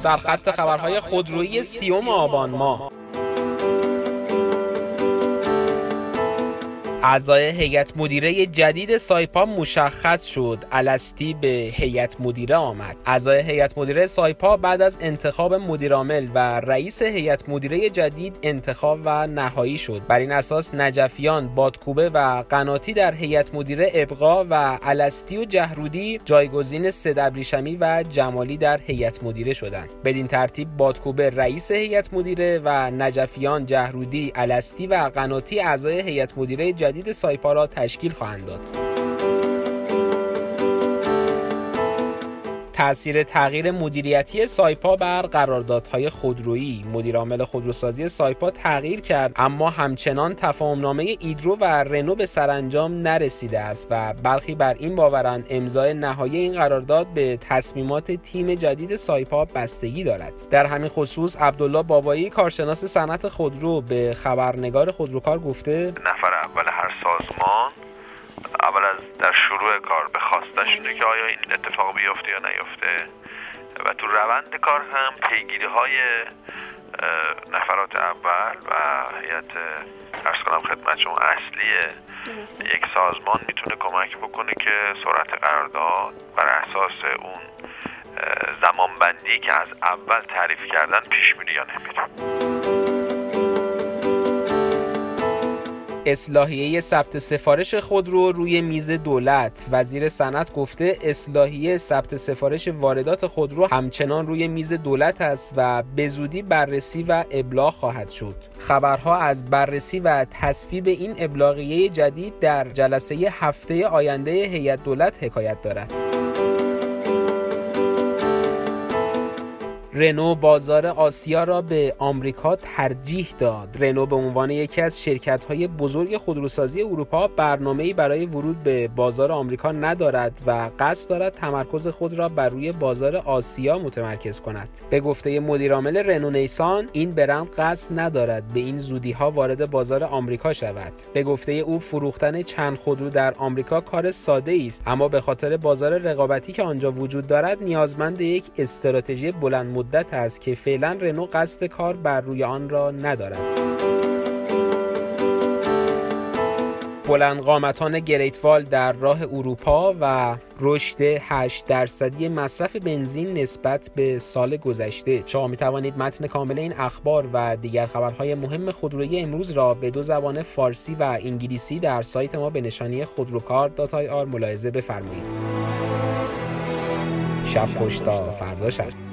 سرخط خبرهای خودرویی 30 آبان ماه. اعضای هیئت مدیره جدید سایپا مشخص شد. الستی به هیئت مدیره آمد. اعضای هیئت مدیره سایپا بعد از انتخاب مدیرعامل و رئیس هیئت مدیره جدید انتخاب و نهایی شد. بر این اساس نجفیان، بادکوبه و قناتی در هیئت مدیره ابقا و الستی و جهرودی جایگزین سیدابریشمی و جمالی در هیئت مدیره شدند. بدین ترتیب بادکوبه رئیس هیئت مدیره و نجفیان، جهرودی، الستی و قناتی اعضای هیئت مدیره جدید سایپا را تشکیل خواهند داد. تأثیر تغییر مدیریتی سایپا بر قراردادهای خودرویی. مدیرعامل خودروسازی سایپا تغییر کرد، اما همچنان تفاهمنامه ایدرو و رنو به سرانجام نرسیده است و برخی بر این باورند امضای نهایی این قرارداد به تصمیمات تیم جدید سایپا بستگی دارد. در همین خصوص عبدالله بابایی، کارشناس صنعت خودرو، به خبرنگار خودروکار گفته نفر اول هر سازمان اول از در شروع کار به خواستشونه که آیا این اتفاق بیفته یا نیفته و تو روند کار هم پیگیری های نفرات اول و هیئت عرض کنم خدمت شما اصلی یک سازمان میتونه کمک بکنه که سرعت قرارداد بر اساس اون زمانبندی که از اول تعریف کردن پیش میره یا نمیره. اصلاحیه ثبت سفارش خودرو روی میز دولت. وزیر صنعت گفته اصلاحیه ثبت سفارش واردات خودرو همچنان روی میز دولت است و به زودی بررسی و ابلاغ خواهد شد. خبرها از بررسی و تصویب این ابلاغیه جدید در جلسه هفته آینده هیئت دولت حکایت دارد. رنو بازار آسیا را به آمریکا ترجیح داد. رنو به عنوان یکی از شرکت‌های بزرگ خودروسازی اروپا برنامه‌ای برای ورود به بازار آمریکا ندارد و قصد دارد تمرکز خود را بر روی بازار آسیا متمرکز کند. به گفته مدیرعامل رنو نیسان، این برند قصد ندارد به این زودی‌ها وارد بازار آمریکا شود. به گفته او فروختن چند خودرو در آمریکا کار ساده‌ای است، اما به خاطر بازار رقابتی که آنجا وجود دارد نیازمند یک استراتژی بلند مدت است که فعلا رنو قصد کار بر روی آن را ندارد. بلند قامتان گریتوال در راه اروپا و رشد 8% مصرف بنزین نسبت به سال گذشته. شما می توانید متن کامل این اخبار و دیگر خبرهای مهم خودرویی امروز را به دو زبان فارسی و انگلیسی در سایت ما به نشانی خودروکار.ir ملاحظه بفرمایید. شب خوش تا فردا شب.